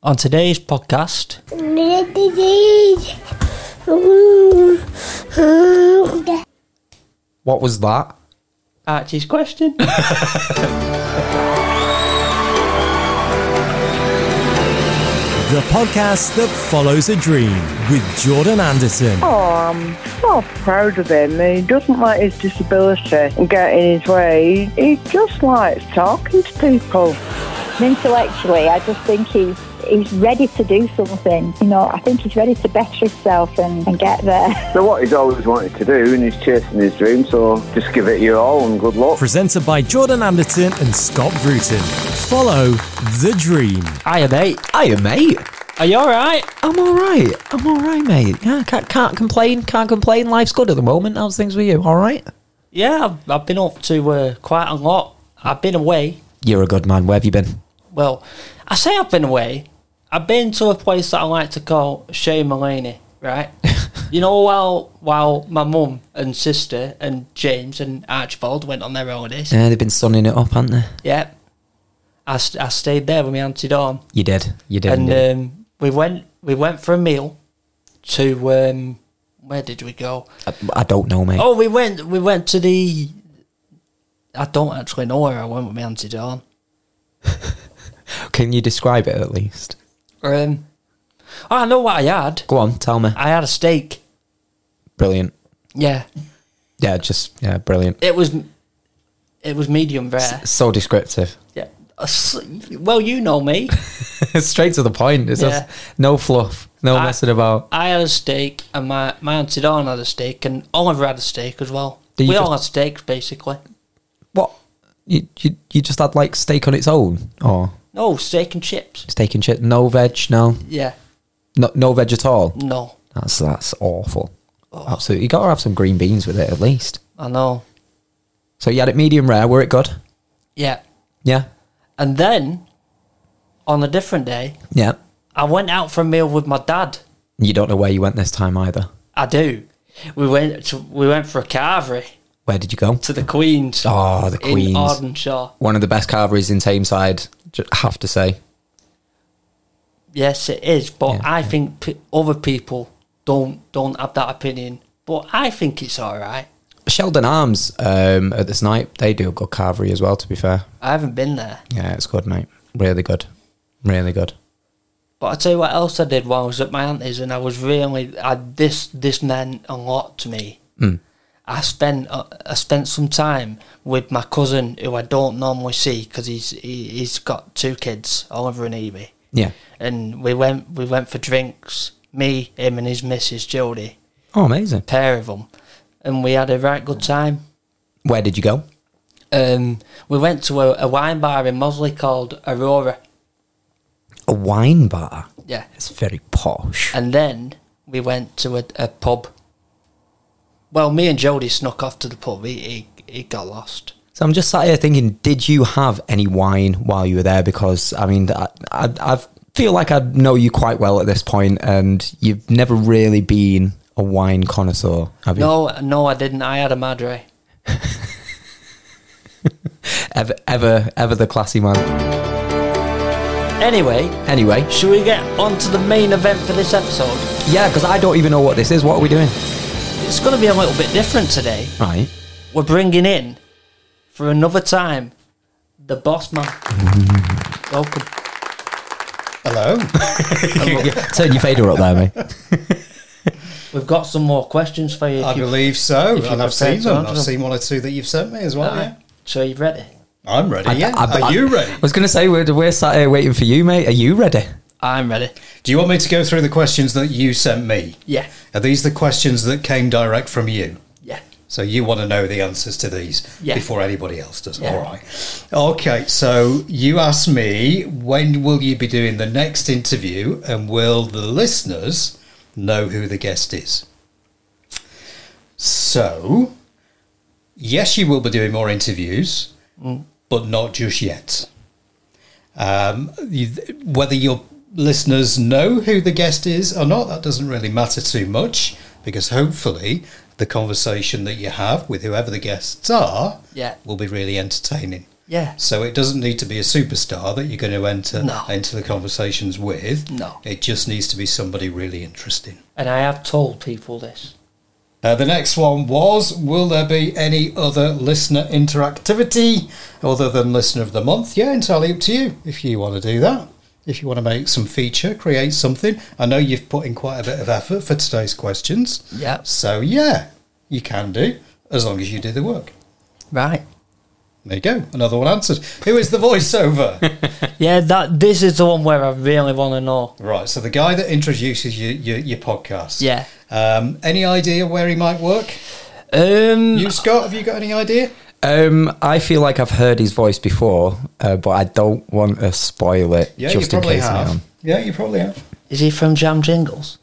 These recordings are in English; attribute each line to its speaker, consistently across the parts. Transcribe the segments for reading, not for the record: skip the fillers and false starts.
Speaker 1: On today's podcast,
Speaker 2: What was that?
Speaker 1: Archie's question.
Speaker 3: The podcast that follows a dream with Jordan Anderson.
Speaker 4: Oh, I'm so proud of him. He doesn't let his disability get in his way. He just likes talking to people.
Speaker 5: Intellectually, I just think he's ready to do something. You know, I think he's ready to better himself and get there.
Speaker 4: So what he's always wanted to do, and he's chasing his dream, so just give it your all and good luck.
Speaker 3: Presented by Jordan Anderson and Scott Bruton. Follow the dream.
Speaker 1: Hiya, mate.
Speaker 2: Hiya, mate.
Speaker 1: Are you alright?
Speaker 2: I'm alright, mate. Yeah, can't complain. Life's good at the moment. How's things with you? Alright?
Speaker 1: Yeah, I've been up to quite a lot. I've been away.
Speaker 2: You're a good man. Where have you been?
Speaker 1: Well, I say I've been away. I've been to a place that I like to call Shea Mullaney, right? You know, while my mum and sister and James and Archibald went on their holidays.
Speaker 2: Yeah, they've been sunning it up, haven't they?
Speaker 1: Yeah. I stayed there with my Auntie Dawn.
Speaker 2: You did.
Speaker 1: And we went for a meal to where did we go?
Speaker 2: I don't know, mate.
Speaker 1: Oh, we went to the. I don't actually know where I went with my Auntie Dawn.
Speaker 2: Can you describe it at least?
Speaker 1: I know what I had.
Speaker 2: Go on, tell me.
Speaker 1: I had a steak.
Speaker 2: Brilliant.
Speaker 1: Yeah.
Speaker 2: Yeah, brilliant.
Speaker 1: It was medium rare.
Speaker 2: So descriptive.
Speaker 1: Yeah. Well, you know me.
Speaker 2: Straight to the point. It's just no fluff, no messing about.
Speaker 1: I had a steak, and my Auntie Dawn had a steak, and Oliver had a steak as well. We all had steaks, basically.
Speaker 2: What? You just had like steak on its own, or
Speaker 1: no steak and chips?
Speaker 2: Steak and chips, no veg, no.
Speaker 1: Yeah.
Speaker 2: No veg at all.
Speaker 1: No.
Speaker 2: That's awful. Oh. Absolutely, you got to have some green beans with it at least.
Speaker 1: I know.
Speaker 2: So you had it medium rare. Were it good?
Speaker 1: Yeah.
Speaker 2: Yeah.
Speaker 1: And then on a different day,
Speaker 2: yeah,
Speaker 1: I went out for a meal with my dad.
Speaker 2: You don't know where you went this time either.
Speaker 1: I do. We went for a carvery.
Speaker 2: Where did you go?
Speaker 1: To the Queen's.
Speaker 2: Oh, the Queen's.
Speaker 1: In Ardenshaw.
Speaker 2: One of the best carveries in Tameside, I have to say.
Speaker 1: Yes, it is. But I think other people don't have that opinion. But I think it's all right.
Speaker 2: Sheldon Arms at the Snipe, they do a good carvery as well, to be fair.
Speaker 1: I haven't been there.
Speaker 2: Yeah, it's good, mate. Really good. Really good.
Speaker 1: But I'll tell you what else I did while I was at my auntie's, and this meant a lot to me.
Speaker 2: Mm.
Speaker 1: I spent some time with my cousin, who I don't normally see because he's got two kids, Oliver and Evie.
Speaker 2: Yeah.
Speaker 1: And we went for drinks. Me, him, and his missus Jodie.
Speaker 2: Oh, amazing!
Speaker 1: Pair of them, and we had a right good time.
Speaker 2: Where did you go?
Speaker 1: We went to a wine bar in Mosley called Aurora.
Speaker 2: A wine bar?
Speaker 1: Yeah,
Speaker 2: it's very posh.
Speaker 1: And then we went to a pub. Well, me and Jodie snuck off to the pub. He got lost.
Speaker 2: So I'm just sat here thinking, did you have any wine while you were there? Because, I mean, I feel like I know you quite well at this point, and you've never really been a wine connoisseur, have you?
Speaker 1: No, I didn't. I had a Madre.
Speaker 2: ever the classy man.
Speaker 1: Anyway, should we get on to the main event for this episode?
Speaker 2: Yeah, because I don't even know what this is. What are we doing?
Speaker 1: It's going to be a little bit different today.
Speaker 2: Right.
Speaker 1: We're bringing in, for another time, the boss man. Welcome.
Speaker 6: Hello.
Speaker 2: Turn your fader up there, mate.
Speaker 1: We've got some more questions for you.
Speaker 6: I believe so, and I've seen them. I've
Speaker 1: them.
Speaker 6: seen one or two that you've sent me as well, yeah.
Speaker 1: So you ready?
Speaker 6: I'm ready, Are you ready?
Speaker 2: I was going to say, we're sat here waiting for you, mate. Are you ready?
Speaker 1: I'm ready.
Speaker 6: Do you want me to go through the questions that you sent me?
Speaker 1: Yeah.
Speaker 6: Are these the questions that came direct from you?
Speaker 1: Yeah.
Speaker 6: So you want to know the answers to these before anybody else does?
Speaker 1: Yeah.
Speaker 6: All right. Okay, so you asked me, when will you be doing the next interview, and will the listeners know who the guest is? So, yes, you will be doing more interviews, but not just yet. Whether your listeners know who the guest is or not, that doesn't really matter too much, because hopefully the conversation that you have with whoever the guests are will be really entertaining.
Speaker 1: Yeah.
Speaker 6: So it doesn't need to be a superstar that you're going to enter into the conversations with.
Speaker 1: No.
Speaker 6: It just needs to be somebody really interesting.
Speaker 1: And I have told people this.
Speaker 6: The next one was, will there be any other listener interactivity other than Listener of the Month? Yeah, entirely up to you if you want to do that. If you want to make some feature, create something. I know you've put in quite a bit of effort for today's questions.
Speaker 1: Yeah.
Speaker 6: So, yeah, you can do, as long as you do the work.
Speaker 1: Right.
Speaker 6: There you go. Another one answered. Who is the voiceover?
Speaker 1: Yeah, this is the one where I really want to know.
Speaker 6: Right, so the guy that introduces your podcast.
Speaker 1: Yeah.
Speaker 6: Any idea where he might work?
Speaker 1: You,
Speaker 6: Scott, have you got any idea?
Speaker 2: I feel like I've heard his voice before, but I don't want to spoil it
Speaker 6: Yeah,
Speaker 2: just
Speaker 6: you
Speaker 2: in
Speaker 6: probably
Speaker 2: case.
Speaker 6: have. Yeah, you probably have.
Speaker 1: Is he from Jam Jingles?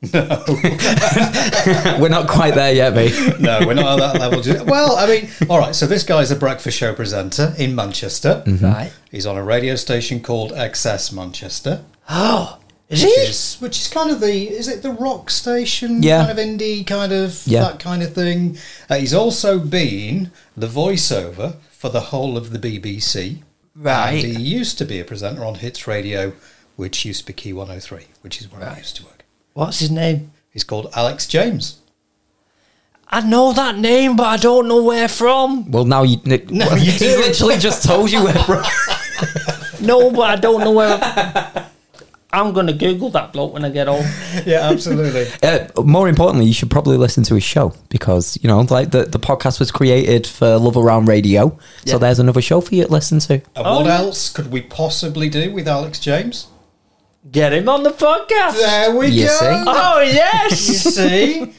Speaker 2: We're not quite there yet, mate.
Speaker 6: No, we're not at that level. Well, I mean, all right, so this guy's a breakfast show presenter in Manchester.
Speaker 2: Mm-hmm.
Speaker 1: Right.
Speaker 6: He's on a radio station called XS Manchester.
Speaker 1: Oh, is he?
Speaker 6: Which is kind of is it the rock station?
Speaker 2: Yeah.
Speaker 6: Kind of indie, kind of,
Speaker 2: Yeah.
Speaker 6: that kind of thing. He's also been the voiceover for the whole of the BBC.
Speaker 1: Right.
Speaker 6: And he used to be a presenter on Hits Radio, which used to be Key 103, which is where I used to work.
Speaker 1: What's his name?
Speaker 6: He's called Alex James.
Speaker 1: I know that name, but I don't know where from.
Speaker 2: Well, now you
Speaker 6: you
Speaker 2: he
Speaker 6: do.
Speaker 2: literally just told you where from.
Speaker 1: No, but I don't know where. I'm going to Google that bloke when I get home.
Speaker 6: Yeah, absolutely.
Speaker 2: More importantly, you should probably listen to his show because, you know, like the podcast was created for Love Around Radio.
Speaker 1: Yeah.
Speaker 2: So there's another show for you to listen to.
Speaker 6: And what else could we possibly do with Alex James?
Speaker 1: Get him on the podcast.
Speaker 6: There we
Speaker 2: You
Speaker 6: go.
Speaker 2: see?
Speaker 1: Oh,
Speaker 6: You
Speaker 1: yes.
Speaker 6: see?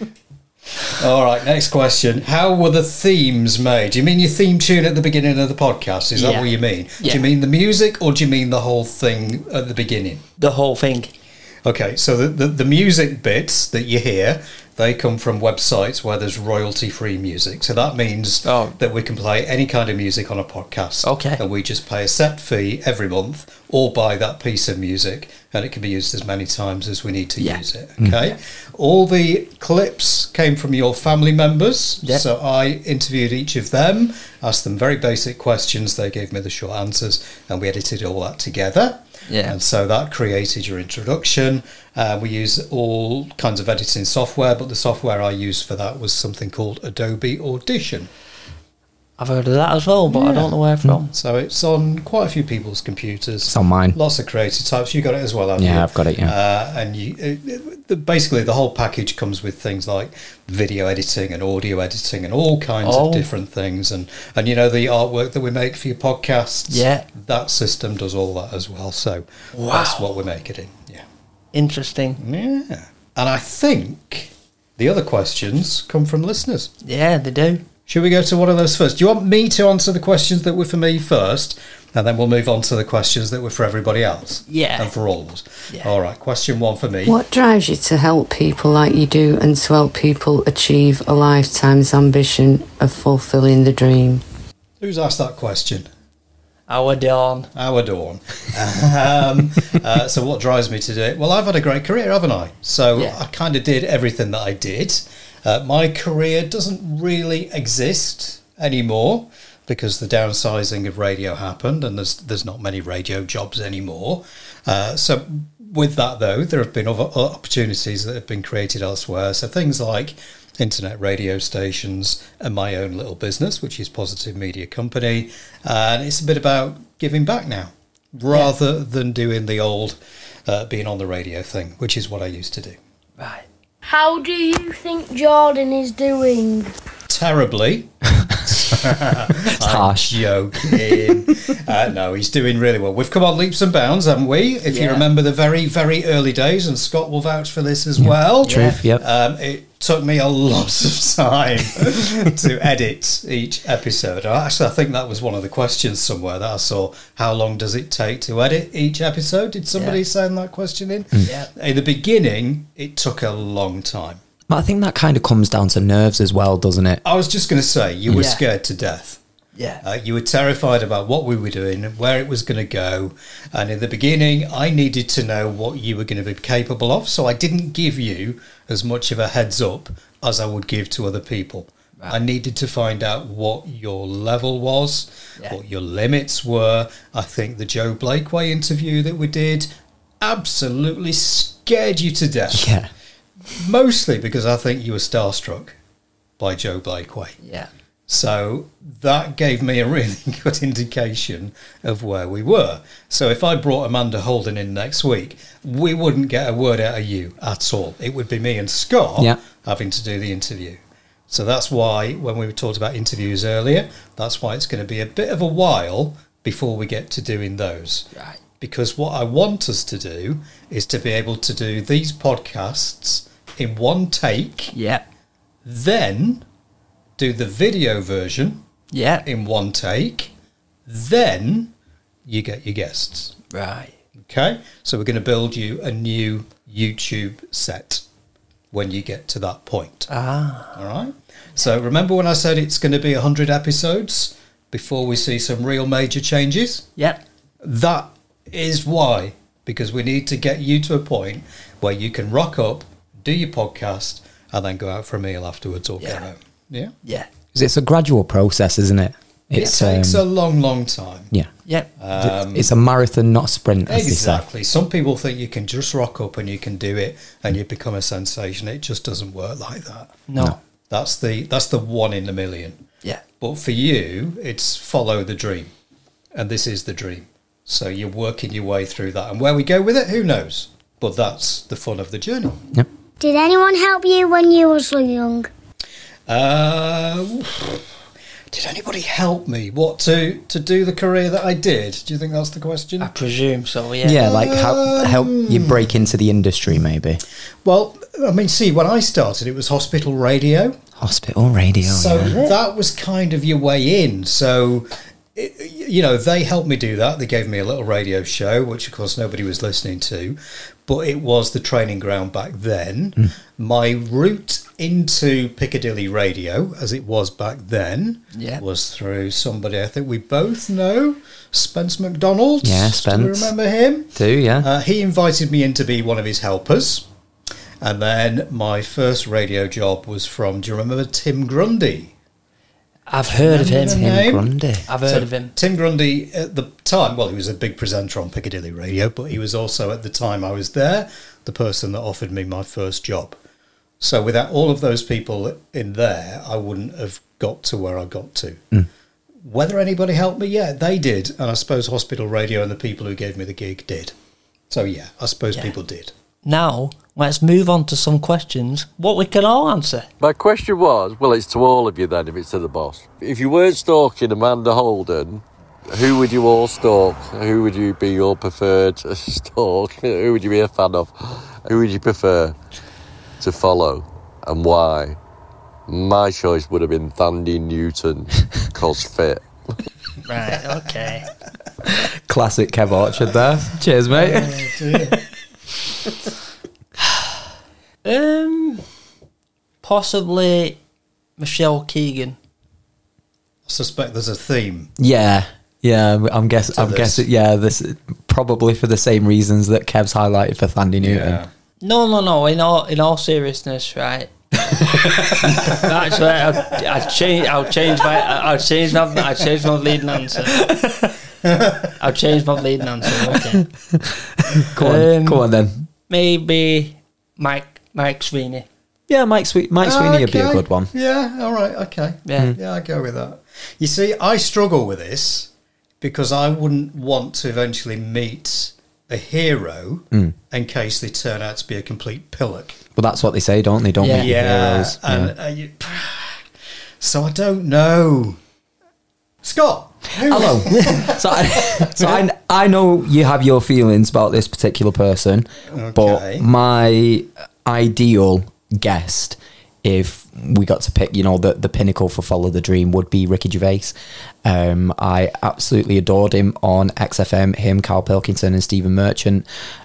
Speaker 6: All right, next question. How were the themes made? Do you mean your theme tune at the beginning of the podcast? Is that
Speaker 1: Yeah.
Speaker 6: what you mean?
Speaker 1: Yeah.
Speaker 6: Do you mean the music or do you mean the whole thing at the beginning?
Speaker 1: The whole thing.
Speaker 6: Okay, so the music bits that you hear, they come from websites where there's royalty-free music. So that means that we can play any kind of music on a podcast.
Speaker 1: Okay.
Speaker 6: And we just pay a set fee every month or buy that piece of music, and it can be used as many times as we need to use it. Okay. All the clips came from your family members.
Speaker 1: Yeah.
Speaker 6: So I interviewed each of them, asked them very basic questions. They gave me the short answers, and we edited all that together.
Speaker 1: Yeah.
Speaker 6: And so that created your introduction. We use all kinds of editing software, but the software I used for that was something called Adobe Audition.
Speaker 1: I've heard of that as well, but I don't know where from.
Speaker 6: So it's on quite a few people's computers.
Speaker 2: It's on mine.
Speaker 6: Lots of creative types. You got it as well, haven't you?
Speaker 2: Yeah, I've got it, yeah.
Speaker 6: And basically the whole package comes with things like video editing and audio editing and all kinds of different things. And you know, the artwork that we make for your podcasts,
Speaker 1: Yeah.
Speaker 6: that system does all that as well. So that's what we make it in. Yeah.
Speaker 1: Interesting.
Speaker 6: Yeah. And I think the other questions come from listeners.
Speaker 1: Yeah, they do.
Speaker 6: Should we go to one of those first? Do you want me to answer the questions that were for me first? And then we'll move on to the questions that were for everybody else.
Speaker 1: Yeah.
Speaker 6: And for all of us.
Speaker 1: Yeah.
Speaker 6: All right, question one for me.
Speaker 7: What drives you to help people like you do and to help people achieve a lifetime's ambition of fulfilling the dream?
Speaker 6: Who's asked that question?
Speaker 1: Our Dawn.
Speaker 6: Our Dawn. So what drives me to do it? Well, I've had a great career, haven't I? So
Speaker 1: Yeah.
Speaker 6: I kind of did everything that I did. My career doesn't really exist anymore because the downsizing of radio happened and there's not many radio jobs anymore. So with that, though, there have been other opportunities that have been created elsewhere. So things like internet radio stations and my own little business, which is Positive Media Company. And it's a bit about giving back now rather than doing the old being on the radio thing, which is what I used to do.
Speaker 1: Right.
Speaker 8: How do you think Jordan is doing?
Speaker 6: Terribly.
Speaker 2: It's harsh.
Speaker 6: Joking. No, he's doing really well. We've come on leaps and bounds, haven't we? If you
Speaker 1: Yeah.
Speaker 6: remember the very, very early days, and Scott will vouch for this as well.
Speaker 2: Truth, yep.
Speaker 6: It took me a lot of time to edit each episode. Actually, I think that was one of the questions somewhere that I saw. How long does it take to edit each episode? Did somebody send that question in?
Speaker 1: Yeah.
Speaker 6: In the beginning, it took a long time.
Speaker 2: But I think that kind of comes down to nerves as well, doesn't it?
Speaker 6: I was just going to say, you were
Speaker 1: Yeah.
Speaker 6: scared to death.
Speaker 1: Yeah.
Speaker 6: You were terrified about what we were doing and where it was going to go. And in the beginning, I needed to know what you were going to be capable of. So I didn't give you as much of a heads up as I would give to other people. I needed to find out what your level was, what your limits were. I think the Joe Blakeway interview that we did absolutely scared you to death.
Speaker 2: Yeah.
Speaker 6: Mostly because I think you were starstruck by Joe Blakeway.
Speaker 1: Yeah.
Speaker 6: So that gave me a really good indication of where we were. So if I brought Amanda Holden in next week, we wouldn't get a word out of you at all. It would be me and Scott having to do the interview. So that's why, when we talked about interviews earlier, that's why it's going to be a bit of a while before we get to doing those.
Speaker 1: Right.
Speaker 6: Because what I want us to do is to be able to do these podcasts in one take.
Speaker 1: Yeah.
Speaker 6: Then do the video version in one take. Then you get your guests.
Speaker 1: Right.
Speaker 6: Okay? So we're going to build you a new YouTube set when you get to that point.
Speaker 1: Ah.
Speaker 6: All right? So remember when I said it's going to be 100 episodes before we see some real major changes?
Speaker 1: Yep.
Speaker 6: That is why. Because we need to get you to a point where you can rock up, do your podcast, and then go out for a meal afterwards or go home. Yeah?
Speaker 1: Yeah.
Speaker 2: Because it's a gradual process, isn't it?
Speaker 6: It takes a long, long time.
Speaker 2: Yeah.
Speaker 1: Yep.
Speaker 2: It's a marathon, not a sprint, as
Speaker 6: Exactly. Some people think you can just rock up and you can do it and you become a sensation. It just doesn't work like that.
Speaker 1: No.
Speaker 6: That's the one in a million.
Speaker 1: Yeah.
Speaker 6: But for you, it's follow the dream. And this is the dream. So you're working your way through that. And where we go with it, who knows? But that's the fun of the journey.
Speaker 2: Yep.
Speaker 8: Did anyone help you when you were so young?
Speaker 6: Did anybody help me? What, to do the career that I did? Do you think that's the question?
Speaker 1: I presume so, yeah.
Speaker 2: Yeah, like help you break into the industry, maybe.
Speaker 6: Well, I mean, see, when I started, it was hospital radio.
Speaker 2: Hospital radio,
Speaker 6: So that was kind of your way in. So, they helped me do that. They gave me a little radio show, which, of course, nobody was listening to. But it was the training ground back then. My route into Piccadilly Radio, as it was back then, was through somebody I think we both know, Spence MacDonald.
Speaker 2: Yeah, Spence.
Speaker 6: Do you remember him?
Speaker 2: Do, yeah.
Speaker 6: He invited me in to be one of his helpers. And then my first radio job was from, do you remember Tim Grundy?
Speaker 1: I've heard of him.
Speaker 2: Tim Grundy.
Speaker 1: I've heard of him.
Speaker 6: Tim Grundy, at the time, well, he was a big presenter on Piccadilly Radio, but he was also, at the time I was there, the person that offered me my first job. So without all of those people in there, I wouldn't have got to where I got to. Whether anybody helped me, yeah, they did. And I suppose Hospital Radio and the people who gave me the gig did. So, yeah, I suppose people did.
Speaker 1: Now, let's move on to some questions, what we can all answer.
Speaker 9: My question was, well, it's to all of you then, if it's to the boss. If you weren't stalking Amanda Holden, who would you all stalk? Who would you be your preferred stalk? Who would you be a fan of? Who would you prefer to follow and why? My choice would have been Thandie Newton, cause fit.
Speaker 1: Right, okay.
Speaker 2: Classic Kev Orchard there. Cheers, mate.
Speaker 1: Possibly Michelle Keegan.
Speaker 6: I suspect there's a theme.
Speaker 2: Yeah, I'm guessing. Yeah, this probably for the same reasons that Kev's highlighted for Thandie Newton.
Speaker 6: Yeah.
Speaker 1: No. In all seriousness, right? Actually, I'll change my leading answer. I'll change my leading answer. Okay.
Speaker 2: Go on then.
Speaker 1: Maybe Mike Sweeney.
Speaker 2: Yeah, Mike Sweeney would be a good one.
Speaker 6: Yeah, all right, okay. Yeah, I go with that. You see, I struggle with this because I wouldn't want to eventually meet a hero in case they turn out to be a complete pillock.
Speaker 2: Well, that's what they say, don't they? Don't meet heroes.
Speaker 6: And so I don't know. Scott,
Speaker 2: hello. so I know you have your feelings about this particular person, but my ideal guest, if we got to pick, the pinnacle for Follow the Dream, would be Ricky Gervais. I absolutely adored him on XFM. Him, Carl Pilkington, and Stephen Merchant.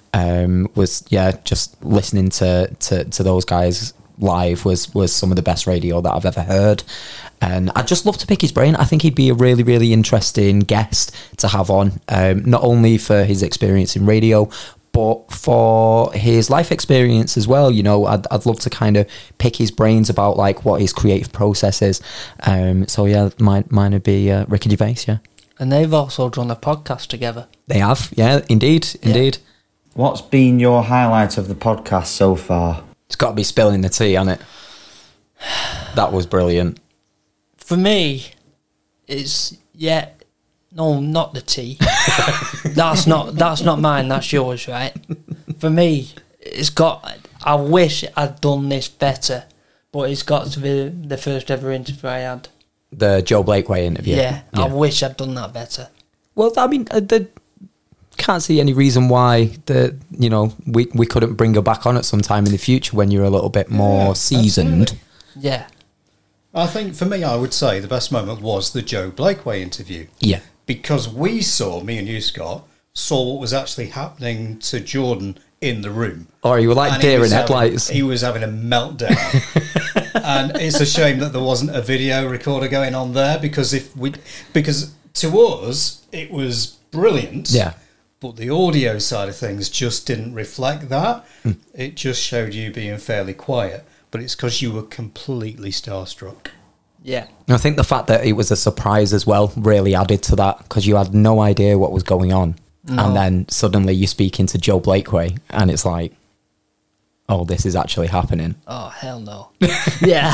Speaker 2: Just listening to those guys live was some of the best radio that I've ever heard. And I'd just love to pick his brain. I think he'd be a really, really interesting guest to have on, not only for his experience in radio, but for his life experience as well. You know, I'd love to kind of pick his brains about like what his creative process is. So yeah, mine would be Ricky Gervais. Yeah,
Speaker 1: And they've also done a podcast together.
Speaker 2: they have. Yeah, indeed.
Speaker 10: What's been your highlight of the podcast so far?
Speaker 2: It's got to be spilling the tea, hasn't it? That was brilliant.
Speaker 1: For me, it's no, not the tea. that's not mine. That's yours, right? For me, it's got. I wish I'd done this better, but it's got to be the first ever interview I had.
Speaker 2: The Joe Blakeway interview.
Speaker 1: Yeah, I wish I'd done that better.
Speaker 2: Well, I mean, can't see any reason why we couldn't bring her back on at some time in the future when you're a little bit more seasoned.
Speaker 6: Absolutely.
Speaker 1: Yeah.
Speaker 6: I think for me, I would say the best moment was the Joe Blakeway interview.
Speaker 2: Yeah.
Speaker 6: Because me and you, Scott, saw what was actually happening to Jordan in the room.
Speaker 2: Or you were like deer in headlights.
Speaker 6: He was having a meltdown. And it's a shame that there wasn't a video recorder going on there because to us, it was brilliant.
Speaker 2: Yeah.
Speaker 6: But the audio side of things just didn't reflect that. It just showed you being fairly quiet. But it's because you were completely starstruck.
Speaker 1: Yeah.
Speaker 2: I think the fact that it was a surprise as well really added to that because you had no idea what was going on. No. And then suddenly you're speaking to Joe Blakeway and it's like, oh, this is actually happening.
Speaker 1: Oh, hell no. Yeah.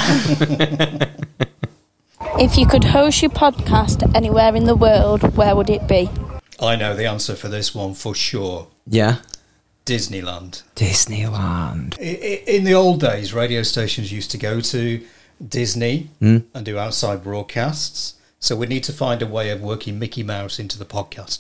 Speaker 11: If you could host your podcast anywhere in the world, where would it be?
Speaker 6: I know the answer for this one for sure.
Speaker 2: Yeah.
Speaker 6: Disneyland.
Speaker 2: In
Speaker 6: the old days, radio stations used to go to Disney and do outside broadcasts. So we need to find a way of working Mickey Mouse into the podcast.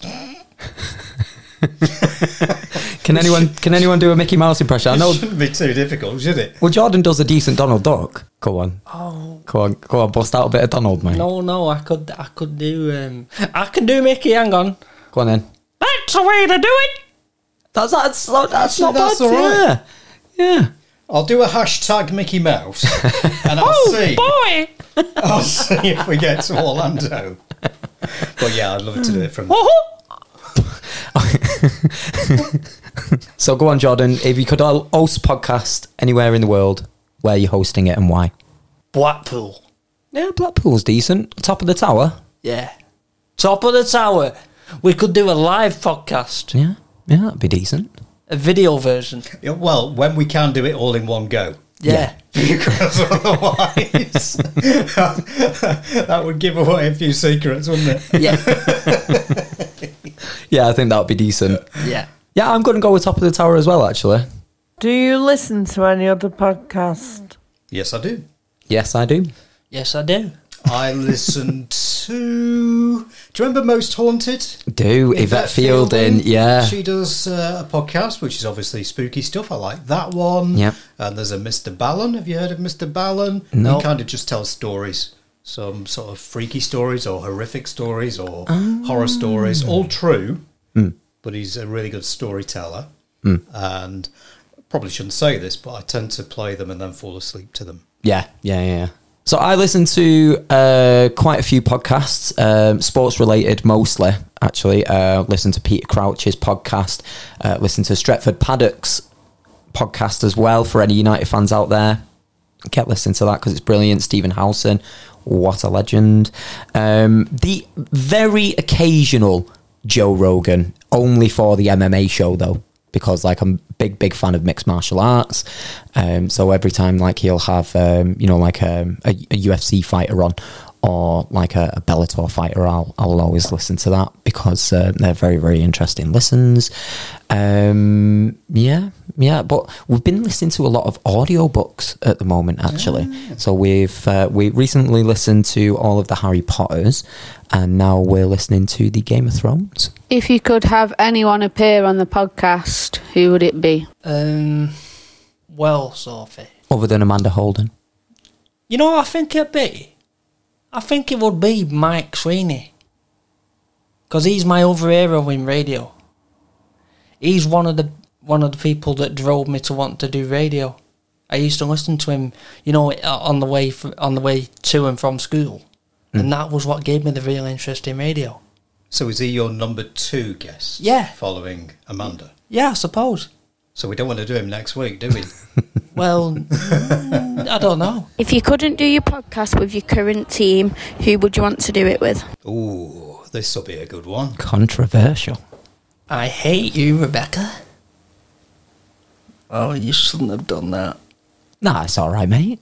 Speaker 2: Can anyone do a Mickey Mouse impression? I know
Speaker 6: it shouldn't be too difficult, should it?
Speaker 2: Well, Jordan does a decent Donald Duck. Go on. Oh. Go on, bust out a bit of Donald, mate.
Speaker 1: No, I could do I can do Mickey, hang on.
Speaker 2: Go on then.
Speaker 1: That's the way to do it.
Speaker 2: That's not bad.
Speaker 6: All right.
Speaker 2: Yeah.
Speaker 6: I'll do a hashtag Mickey Mouse and I'll see if we get to Orlando. But yeah, I'd love to do it from
Speaker 2: So go on, Jordan. If you could host a podcast anywhere in the world, where are you hosting it and why?
Speaker 1: Blackpool.
Speaker 2: Yeah, Blackpool's decent. Top of the tower.
Speaker 1: Yeah. Top of the tower. We could do a live podcast.
Speaker 2: Yeah, that'd be decent.
Speaker 1: A video version.
Speaker 6: Yeah, well, when we can do it all in one go.
Speaker 1: Yeah.
Speaker 6: Because otherwise that would give away a few secrets, wouldn't it?
Speaker 1: Yeah.
Speaker 2: Yeah, I think that would be decent.
Speaker 1: Yeah.
Speaker 2: Yeah, I'm going to go with Top of the Tower as well, actually.
Speaker 4: Do you listen to any other podcast?
Speaker 6: Yes, I do.
Speaker 2: Yes, I do.
Speaker 1: Yes, I do.
Speaker 6: I listen to... Do you remember Most Haunted?
Speaker 2: Yvette Fielding, yeah.
Speaker 6: She does a podcast, which is obviously spooky stuff. I like that one.
Speaker 2: Yeah.
Speaker 6: And there's a Mr. Ballon. Have you heard of Mr. Ballon?
Speaker 2: No.
Speaker 6: He kind of just tells stories. Some sort of freaky stories or horrific stories or horror stories. All true, but he's a really good storyteller. And probably shouldn't say this, but I tend to play them and then fall asleep to them.
Speaker 2: Yeah. So I listen to quite a few podcasts, sports related mostly, actually. Listen to Peter Crouch's podcast, listen to Stretford Paddock's podcast as well for any United fans out there. Get listening to that because it's brilliant. Stephen Howson, what a legend. The very occasional Joe Rogan, only for the MMA show though, because like I'm a big fan of mixed martial arts. So every time like he'll have like a UFC fighter on or like a Bellator fighter, I'll always listen to that because they're very, very interesting listens. But we've been listening to a lot of audiobooks at the moment, actually. So we recently listened to all of the Harry Potters, and now we're listening to the Game of Thrones.
Speaker 7: If you could have anyone appear on the podcast, who would it be?
Speaker 1: Well, Sophie.
Speaker 2: Other than Amanda Holden.
Speaker 1: You know what I think it'd be? I think it would be Mike Sweeney. Because he's my other hero in radio. He's one of the people that drove me to want to do radio. I used to listen to him, on the way to and from school. And that was what gave me the real interest in radio.
Speaker 6: So is he your number 2 guest?
Speaker 1: Yeah.
Speaker 6: Following Amanda?
Speaker 1: Yeah, I suppose.
Speaker 6: So we don't want to do him next week, do we?
Speaker 1: Well, I don't know.
Speaker 11: If you couldn't do your podcast with your current team, who would you want to do it with?
Speaker 6: Ooh, this will be a good one.
Speaker 2: Controversial.
Speaker 1: I hate you, Rebecca. Oh, you shouldn't have done that.
Speaker 2: Nah, it's all right, mate.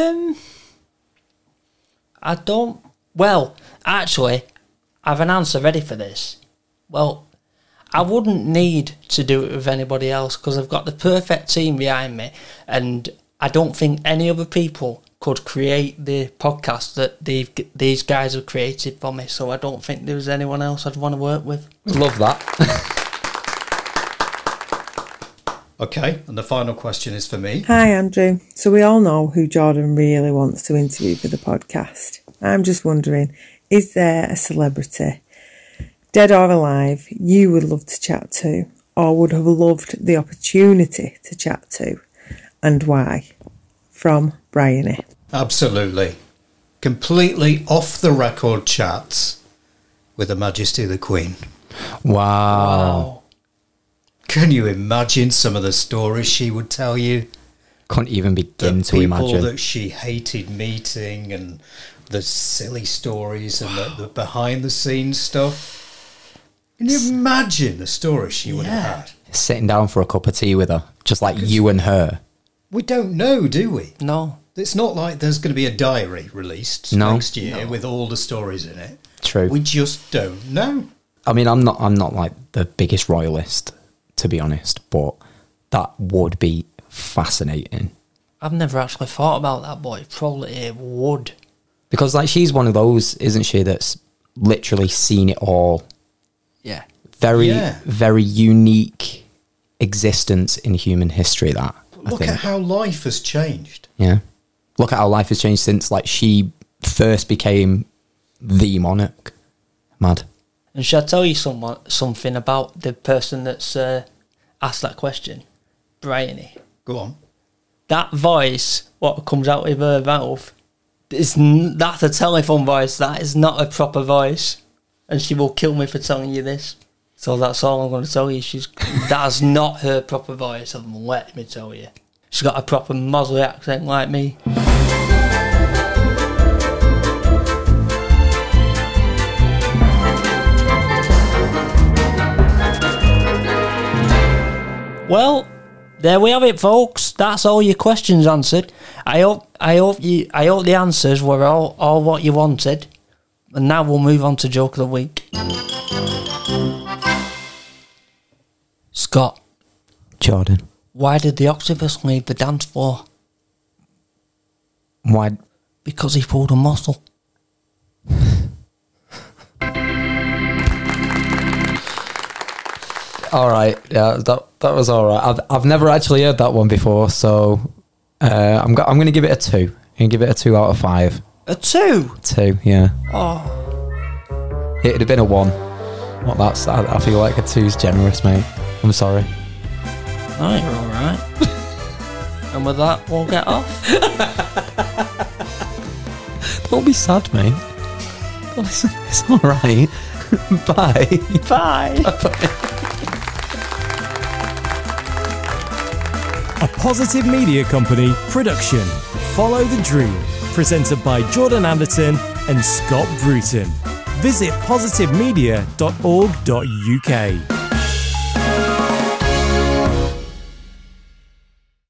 Speaker 1: I don't... Well, actually, I have an answer ready for this. Well, I wouldn't need to do it with anybody else because I've got the perfect team behind me, and I don't think any other people could create the podcast that these guys have created for me, so I don't think there was anyone else I'd want to work with.
Speaker 2: Love that.
Speaker 6: Okay, and the final question is for me.
Speaker 12: Hi, Andrew. So we all know who Jordan really wants to interview for the podcast. I'm just wondering, is there a celebrity, dead or alive, you would love to chat to or would have loved the opportunity to chat to, and why? From Bryony.
Speaker 6: Absolutely. Completely off-the-record chats with Her Majesty the Queen.
Speaker 2: Wow.
Speaker 6: Can you imagine some of the stories she would tell you?
Speaker 2: Couldn't even begin to imagine.
Speaker 6: The people that she hated meeting and the silly stories and the behind-the-scenes stuff. Can you imagine the stories she would have had?
Speaker 2: Sitting down for a cup of tea with her, just like you and her.
Speaker 6: We don't know, do we?
Speaker 1: No.
Speaker 6: It's not like there's going to be a diary released next year with all the stories in it.
Speaker 2: True.
Speaker 6: We just don't know.
Speaker 2: I mean, I'm not like the biggest royalist, to be honest, but that would be fascinating.
Speaker 1: I've never actually thought about that, but it probably would.
Speaker 2: Because like she's one of those, isn't she, that's literally seen it all.
Speaker 1: Yeah.
Speaker 2: Very unique existence in human history, that.
Speaker 6: Look at how life has changed.
Speaker 2: Yeah. Look at how life has changed since like she first became the monarch. Mad.
Speaker 1: And should I tell you something about the person that's asked that question? Bryony.
Speaker 6: Go on.
Speaker 1: That voice, what comes out of her mouth, that's a telephone voice. That is not a proper voice. And she will kill me for telling you this. So that's all I'm going to tell you. That's not her proper voice, let me tell you. She's got a proper Mosley accent like me. Well, there we have it, folks. That's all your questions answered. I hope the answers were all what you wanted. And now we'll move on to Joke of the Week. Scott.
Speaker 2: Jordan.
Speaker 1: Why did the octopus leave the dance floor?
Speaker 2: Why?
Speaker 1: Because he pulled a muscle.
Speaker 2: All right, yeah, that was all right. I've never actually heard that one before, so I'm going to give it a 2. I'm going to give it a 2 out of 5.
Speaker 1: A 2?
Speaker 2: 2, yeah.
Speaker 1: Oh.
Speaker 2: It'd have been a 1. Well, I feel like a 2's generous, mate. I'm sorry.
Speaker 1: No, you're all right. And with that, we'll get off.
Speaker 2: Don't be sad, mate. It's all right. Bye.
Speaker 1: Bye.
Speaker 2: Bye.
Speaker 3: A Positive Media Company production. Follow the Dream. Presented by Jordan Anderton and Scott Bruton. Visit positivemedia.org.uk.